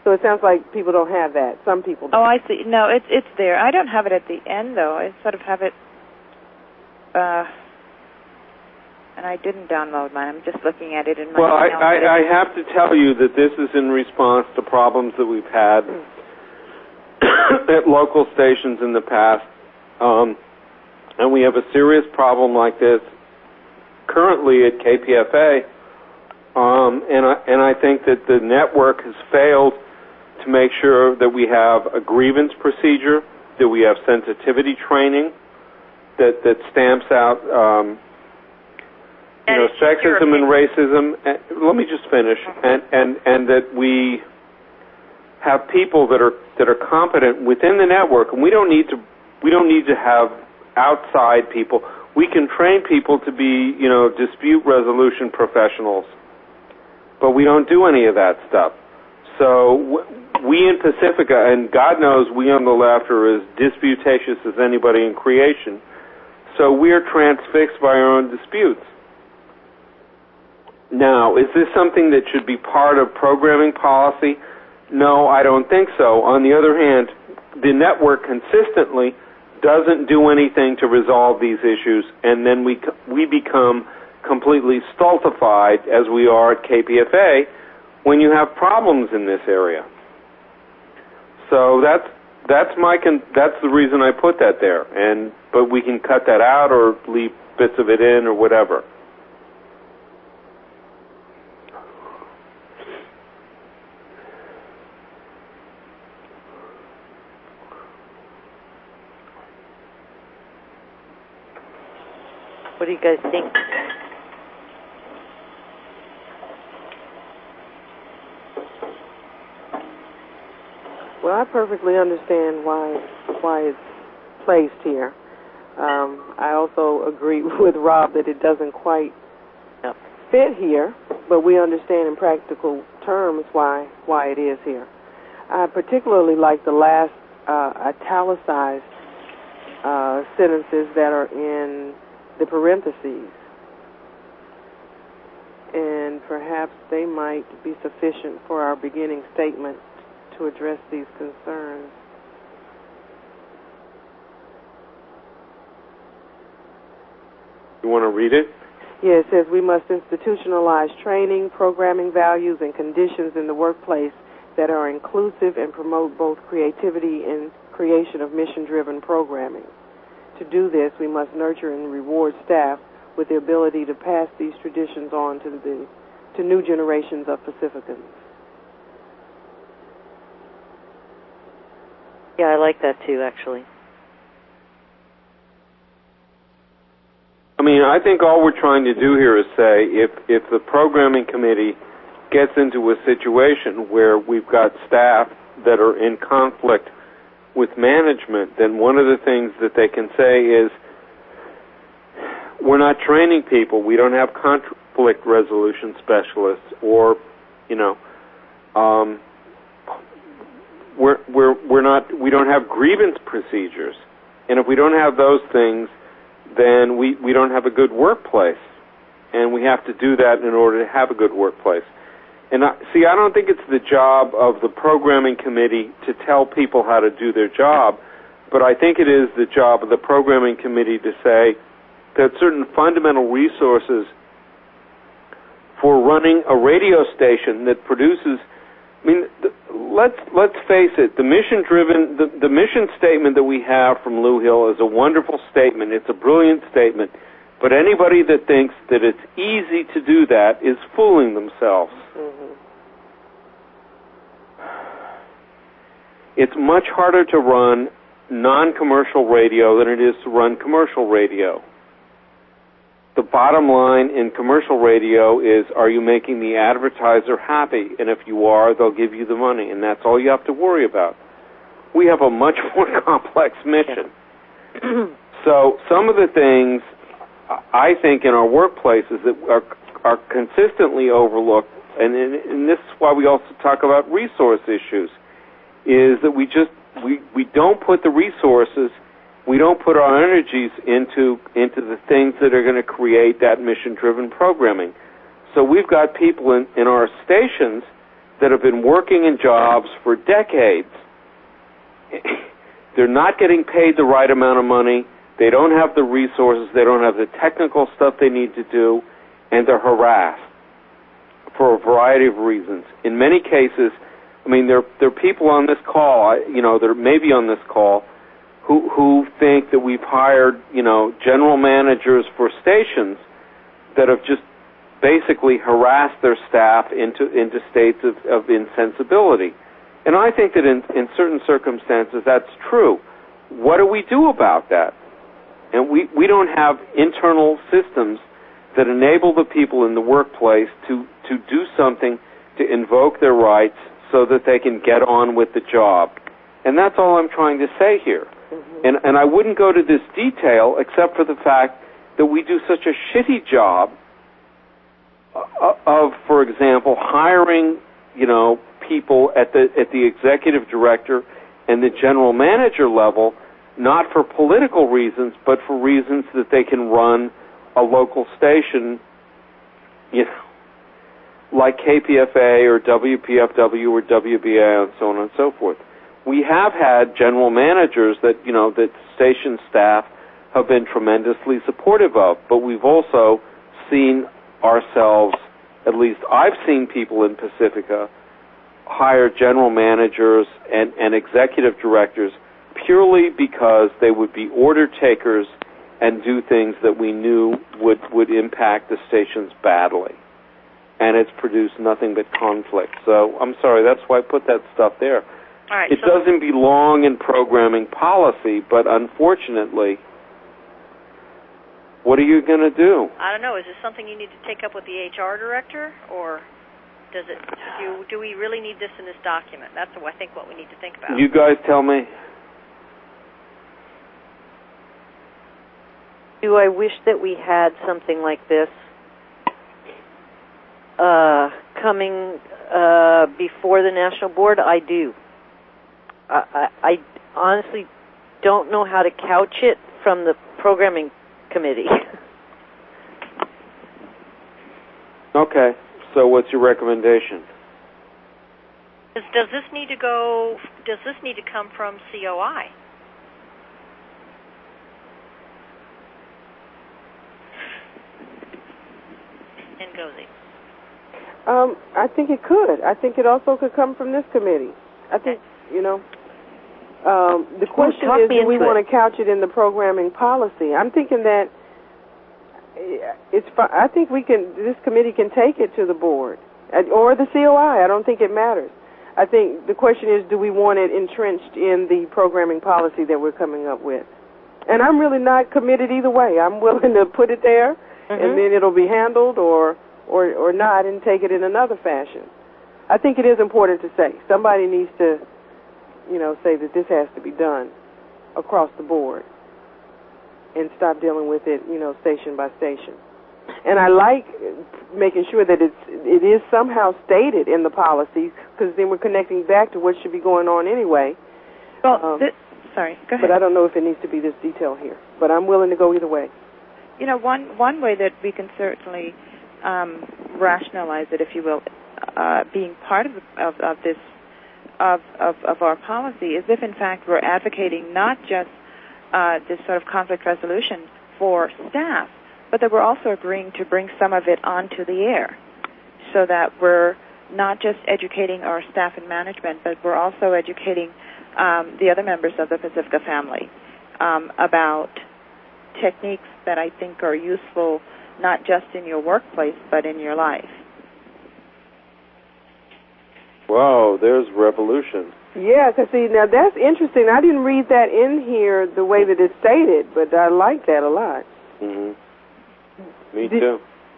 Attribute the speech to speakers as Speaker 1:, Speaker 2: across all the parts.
Speaker 1: So it sounds like people don't have that. Some people do.
Speaker 2: Oh, I see. No, it's there. I don't have it at the end, though. I sort of have it, and I didn't download mine. I'm just looking at it in my
Speaker 3: Well,
Speaker 2: email.
Speaker 3: I have to tell you that this is in response to problems that we've had at local stations in the past, and we have a serious problem like this currently at KPFA, and I think that the network has failed to make sure that we have a grievance procedure, that we have sensitivity training, that stamps out sexism and racism. Let me just finish, and that we have people that are competent within the network, and we don't need to have outside people. We can train people to be, dispute resolution professionals, but we don't do any of that stuff. So we in Pacifica, and God knows we on the left are as disputatious as anybody in creation, so we're transfixed by our own disputes. Now, is this something that should be part of programming policy? No, I don't think so. On the other hand, the network consistently doesn't do anything to resolve these issues, and then we become completely stultified, as we are at KPFA, when you have problems in this area. So that's the reason I put that there. But we can cut that out or leave bits of it in or whatever.
Speaker 4: What do you guys think?
Speaker 1: Well, I perfectly understand why it's placed here. I also agree with Rob that it doesn't quite fit here, but we understand in practical terms why it is here. I particularly like the last italicized sentences that are in the parentheses, and perhaps they might be sufficient for our beginning statement to address these concerns.
Speaker 3: You want to read it?
Speaker 1: Yeah, it says we must institutionalize training, programming values, and conditions in the workplace that are inclusive and promote both creativity and creation of mission-driven programming. To do this, we must nurture and reward staff with the ability to pass these traditions on to new generations of Pacificans.
Speaker 4: Yeah, I like that too, actually.
Speaker 3: I mean, I think all we're trying to do here is say if the programming committee gets into a situation where we've got staff that are in conflict with management, then one of the things that they can say is, we're not training people. We don't have conflict resolution specialists, or, we don't have grievance procedures. And if we don't have those things, then we don't have a good workplace. And we have to do that in order to have a good workplace. And I don't think it's the job of the programming committee to tell people how to do their job, but I think it is the job of the programming committee to say that certain fundamental resources for running a radio station that produces, let's face it, the mission statement that we have from Lou Hill is a wonderful statement. It's a brilliant statement. But anybody that thinks that it's easy to do that is fooling themselves.
Speaker 1: Mm-hmm.
Speaker 3: It's much harder to run non-commercial radio than it is to run commercial radio. The bottom line in commercial radio is, are you making the advertiser happy? And if you are, they'll give you the money, and that's all you have to worry about. We have a much more complex mission. So some of the things I think in our workplaces that are consistently overlooked, and this is why we also talk about resource issues, is that we don't put the resources, we don't put our energies into the things that are going to create that mission-driven programming. So we've got people in our stations that have been working in jobs for decades. They're not getting paid the right amount of money. They don't have the resources. They don't have the technical stuff they need to do, and they're harassed for a variety of reasons. In many cases, I mean, there are people on this call, there may be on this call, who think that we've hired, general managers for stations that have just basically harassed their staff into states of insensibility. And I think that in certain circumstances that's true. What do we do about that? And we don't have internal systems that enable the people in the workplace to do something to invoke their rights so that they can get on with the job. And that's all I'm trying to say here. Mm-hmm. And I wouldn't go to this detail except for the fact that we do such a shitty job of, for example, hiring, people at the executive director and the general manager level, not for political reasons, but for reasons that they can run a local station, like KPFA or WPFW or WBA and so on and so forth. We have had general managers that station staff have been tremendously supportive of, but we've also seen ourselves, at least I've seen people in Pacifica, hire general managers and executive directors purely because they would be order takers and do things that we knew would impact the stations badly. And it's produced nothing but conflict. So I'm sorry, that's why I put that stuff there.
Speaker 4: All right,
Speaker 3: it doesn't belong in programming policy, but unfortunately, what are you going to do?
Speaker 5: I don't know. Is this something you need to take up with the HR director, or do we really need this in this document? That's I think what we need to think about.
Speaker 3: You guys tell me.
Speaker 4: Do I wish that we had something like this coming before the National Board? I do. I honestly don't know how to couch it from the programming committee.
Speaker 3: Okay, so what's your recommendation?
Speaker 5: Does this need to go? Does this need to come from COI? And Gozi.
Speaker 1: I think it could. I think it also could come from this committee. I think, the question is, do we want to couch it in the programming policy? I'm thinking that I think this committee can take it to the board or the COI. I don't think it matters. I think the question is, do we want it entrenched in the programming policy that we're coming up with? And I'm really not committed either way. I'm willing to put it there, and then it'll be handled or not, and take it in another fashion. I think it is important to say. Somebody needs to, say that this has to be done across the board and stop dealing with it, station by station. And I like making sure that it is somehow stated in the policies, because then we're connecting back to what should be going on anyway.
Speaker 2: Well, sorry, go ahead.
Speaker 1: But I don't know if it needs to be this detail here. But I'm willing to go either way.
Speaker 2: One way that we can certainly rationalize it, if you will, being part of this of our policy, is if in fact we're advocating not just this sort of conflict resolution for staff, but that we're also agreeing to bring some of it onto the air, so that we're not just educating our staff and management, but we're also educating the other members of the Pacifica family about techniques that I think are useful not just in your workplace, but in your life.
Speaker 3: Wow, there's revolution.
Speaker 1: Yeah, because see, now that's interesting. I didn't read that in here the way that it's stated, but I like that a lot.
Speaker 3: Me too.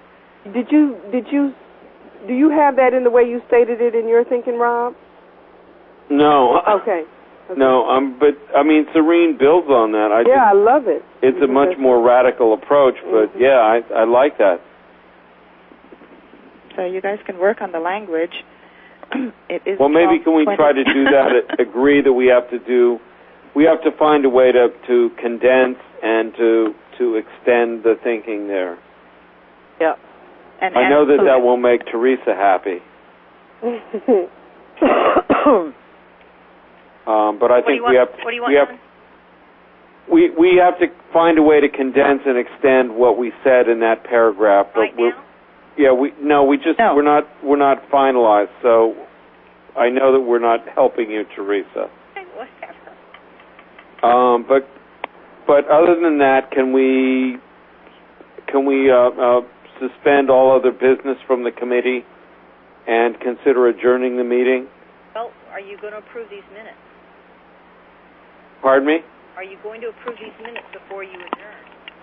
Speaker 1: Do you have that in the way you stated it in your thinking, Rob?
Speaker 3: No.
Speaker 1: Okay.
Speaker 3: No, but I mean, Serene builds on that.
Speaker 1: I love it.
Speaker 3: It's a much more radical approach, but yeah, I like that.
Speaker 2: So you guys can work on the language.
Speaker 3: Well, maybe can we try to do that? Agree that we have to find a way to condense and to extend the thinking there.
Speaker 4: Yeah.
Speaker 3: I know that won't make Teresa happy. But I think we have to find a way to condense and extend what we said in that paragraph.
Speaker 5: Right now?
Speaker 3: Yeah, we're not finalized. So I know that we're not helping you, Teresa.
Speaker 5: Okay, whatever.
Speaker 3: But other than that, can we suspend all other business from the committee and consider adjourning the meeting?
Speaker 5: Well, are you going to approve these minutes?
Speaker 3: Pardon me?
Speaker 5: Are you going to approve these minutes before you adjourn?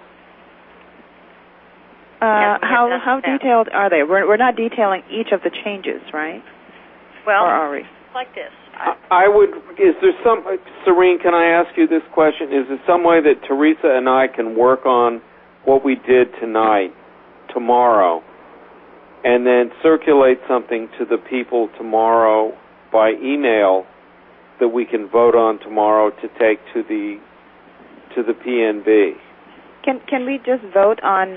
Speaker 2: How detailed are they? We're not detailing each of the changes, right?
Speaker 5: Well,
Speaker 2: or are we?
Speaker 5: Like this.
Speaker 3: Is there some, Serene, can I ask you this question? Is there some way that Teresa and I can work on what we did tonight, tomorrow, and then circulate something to the people tomorrow by email that we can vote on tomorrow to take to the PNB?
Speaker 2: Can we just vote on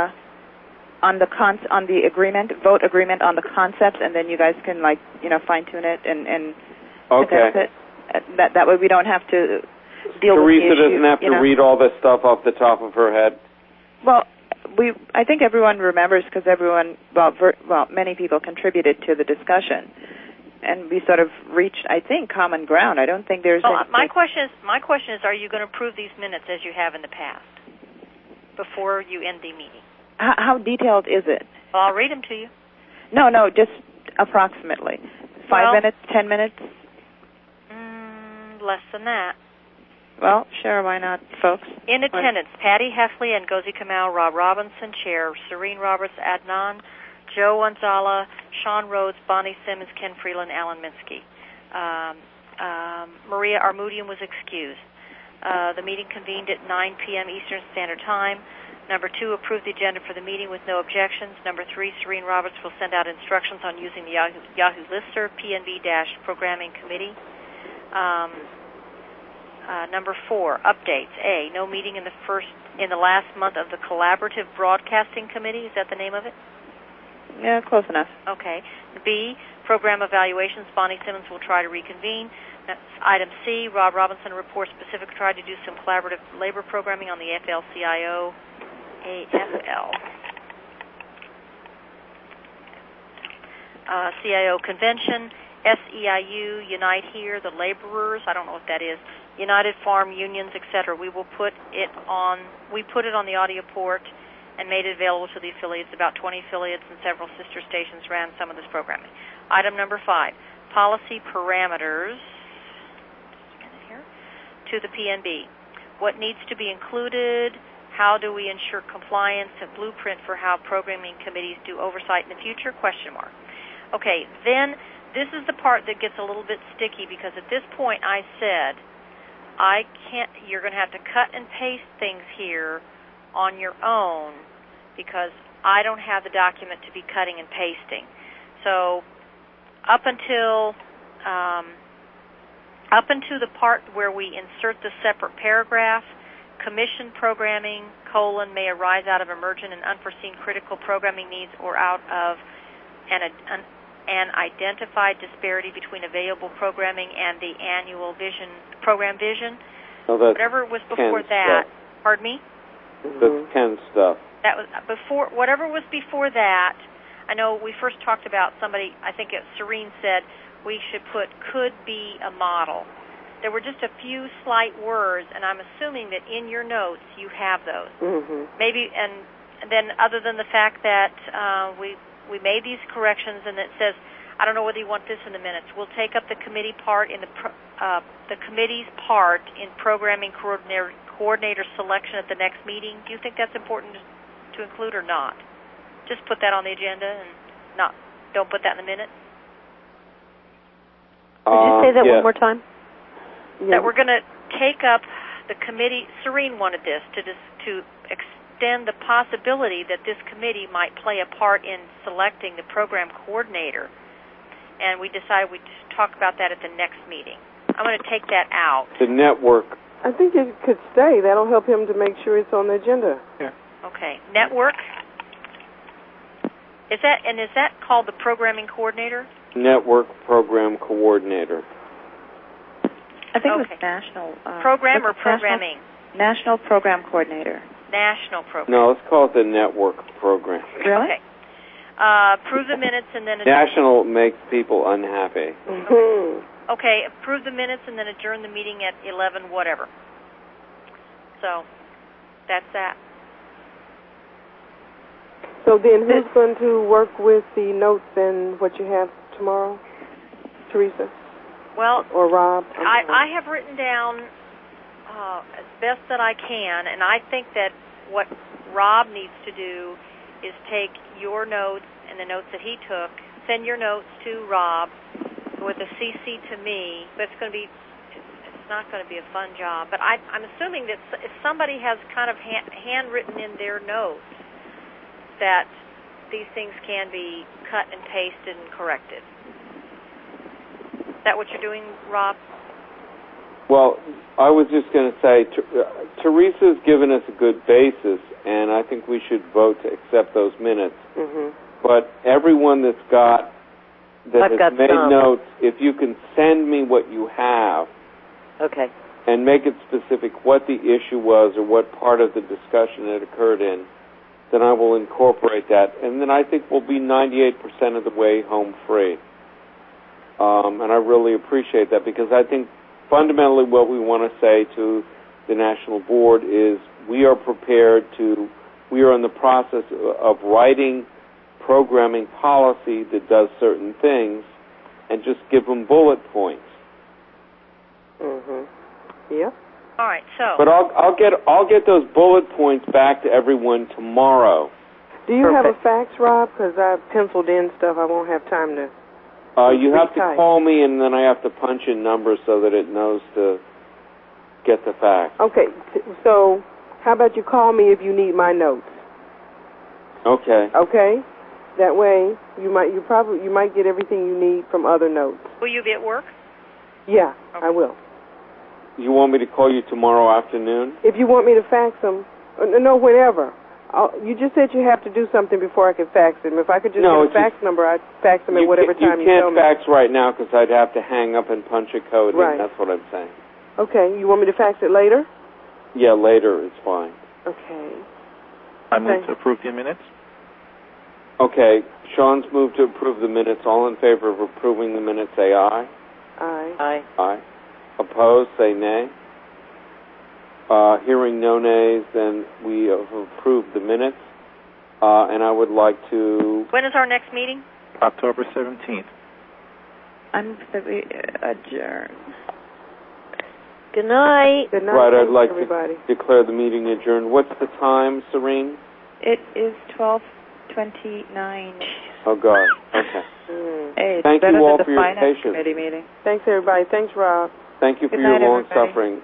Speaker 2: the agreement, vote agreement on the concepts, and then you guys can fine tune it and
Speaker 3: okay.
Speaker 2: It? That way we don't have to deal with the issue.
Speaker 3: Teresa doesn't have to read all this stuff off the top of her head.
Speaker 2: Well, I think everyone remembers because many people contributed to the discussion, and we sort of reached, I think, common ground. I don't think there's.
Speaker 5: Well, my question is, are you going to approve these minutes as you have in the past before you end the meeting?
Speaker 2: How detailed is it?
Speaker 5: Well, I'll read them to you.
Speaker 2: No, just approximately. 5 minutes, 10 minutes?
Speaker 5: Less than that.
Speaker 2: Well, sure, why not, folks?
Speaker 5: In attendance, Patty Heffley and Gozi Kamal, Rob Robinson, Chair, Serene Roberts, Adnan, Joe Wanzala, Sean Rhodes, Bonnie Simmons, Ken Freeland, Alan Minsky. Maria Armudian was excused. The meeting convened at 9 p.m. Eastern Standard Time. Number 2, approve the agenda for the meeting with no objections. Number 3, Serene Roberts will send out instructions on using the Yahoo Listserv PNB-Programming Committee. Number 4, updates. A, no meeting in the last month of the Collaborative Broadcasting Committee. Is that the name of it?
Speaker 2: Yeah, close enough.
Speaker 5: Okay. B, program evaluations. Bonnie Simmons will try to reconvene. That's item C, Rob Robinson reports Pacific tried to do some collaborative labor programming on the AFL-CIO CIO convention. SEIU, Unite Here, the laborers, I don't know what that is, United Farm Unions, etc. We put it on the audio port and made it available to the affiliates. About 20 affiliates and several sister stations ran some of this programming. Item number 5, policy parameters to the PNB. What needs to be included? How do we ensure compliance? A blueprint for how programming committees do oversight in the future? ? Okay, then this is the part that gets a little bit sticky because at this point I said, you're going to have to cut and paste things here on your own because I don't have the document to be cutting and pasting. So up until the part where we insert the separate paragraph, commission programming, may arise out of emergent and unforeseen critical programming needs or out of an identified disparity between available programming and the annual program vision.
Speaker 3: Oh, that's
Speaker 5: whatever was before that.
Speaker 3: Stuff.
Speaker 5: Pardon me?
Speaker 3: That's Ken's stuff.
Speaker 5: That was before. Whatever was before that. I know we first talked about somebody. I think Serene said we should put could be a model. There were just a few slight words, and I'm assuming that in your notes you have those.
Speaker 1: Mm-hmm.
Speaker 5: Maybe, and then other than the fact that we made these corrections, and it says, I don't know whether you want this in the minutes. We'll take up the committee part in the committee's part in programming coordinator selection at the next meeting. Do you think that's important to include or not? Just put that on the agenda and don't put that in the minutes.
Speaker 4: Could you say that one more time?
Speaker 5: That we're going to take up the committee. Serene wanted this to extend the possibility that this committee might play a part in selecting the program coordinator, and we decided we'd talk about that at the next meeting. I'm going to take that out.
Speaker 3: The network.
Speaker 1: I think it could stay. That'll help him to make sure it's on the agenda.
Speaker 3: Yeah.
Speaker 5: Okay. Network. Is that called the programming coordinator?
Speaker 3: Network Program Coordinator.
Speaker 2: I think it was national.
Speaker 5: Program or programming?
Speaker 2: National Program Coordinator.
Speaker 5: National Program.
Speaker 3: No, let's call it the Network Program.
Speaker 2: Really?
Speaker 5: Okay. Approve the minutes and then...
Speaker 3: National makes people unhappy.
Speaker 5: Okay, approve the minutes and then adjourn the meeting at 11 whatever. So, that's that.
Speaker 1: So then who's going to work with the notes and what you have tomorrow? Teresa?
Speaker 5: Well,
Speaker 1: or Rob?
Speaker 5: I have written down as best that I can, and I think that what Rob needs to do is take your notes and the notes that he took, send your notes to Rob with a CC to me, but it's not going to be a fun job. But I'm assuming that if somebody has kind of handwritten in their notes that these things can be cut and pasted and corrected. Is that what you're doing, Rob?
Speaker 3: Well, I was just going to say, Teresa's given us a good basis, and I think we should vote to accept those minutes.
Speaker 1: Mm-hmm.
Speaker 3: But everyone has made notes, if you can send me what you have,
Speaker 4: okay,
Speaker 3: and make it specific what the issue was or what part of the discussion it occurred in, then I will incorporate that. And then I think we'll be 98% of the way home free. And I really appreciate that, because I think fundamentally what we want to say to the National Board is we are in the process of writing programming policy that does certain things, and just give them bullet points.
Speaker 1: Mm-hmm. Yeah.
Speaker 5: All right, so.
Speaker 3: But I'll get those bullet points back to everyone tomorrow.
Speaker 1: Do you have a fax, Rob? Because I've penciled in stuff. I won't have time to.
Speaker 3: You have to call me, and then I have to punch in numbers so that it knows to get the fax.
Speaker 1: Okay, so how about you call me if you need my notes?
Speaker 3: Okay.
Speaker 1: Okay, that way you might get everything you need from other notes.
Speaker 5: Will you be at work?
Speaker 1: Yeah,
Speaker 5: okay.
Speaker 1: I will.
Speaker 3: You want me to call you tomorrow afternoon?
Speaker 1: If you want me to fax them, no, whenever. You just said you have to do something before I can fax them. If I could just get a fax number, I'd fax them at whatever time you tell me.
Speaker 3: You can't fax right now because I'd have to hang up and punch a code in.
Speaker 1: Right.
Speaker 3: That's what I'm saying.
Speaker 1: Okay. You want me to fax it later?
Speaker 3: Yeah, later is fine.
Speaker 1: Okay.
Speaker 6: I move to approve the minutes.
Speaker 3: Okay. Sean's moved to approve the minutes. All in favor of approving the minutes, say aye.
Speaker 1: Aye.
Speaker 4: Aye.
Speaker 3: Aye. Opposed, say nay. Hearing no nays, then we have approved the minutes. And I would like to...
Speaker 5: When is our next meeting?
Speaker 6: October 17th.
Speaker 2: I'm adjourned.
Speaker 4: Good night.
Speaker 1: Good night.
Speaker 3: Right, I'd like
Speaker 1: everybody.
Speaker 3: to declare the meeting adjourned. What's the time, Serene?
Speaker 2: It is 12:29.
Speaker 3: Oh, God. Okay.
Speaker 2: Hey,
Speaker 3: Thank you all for your
Speaker 2: Finance
Speaker 3: patience.
Speaker 2: Committee meeting.
Speaker 1: Thanks, everybody. Thanks, Rob.
Speaker 3: Thank you for
Speaker 2: Good
Speaker 3: your
Speaker 2: night,
Speaker 3: long
Speaker 2: everybody.
Speaker 3: suffering.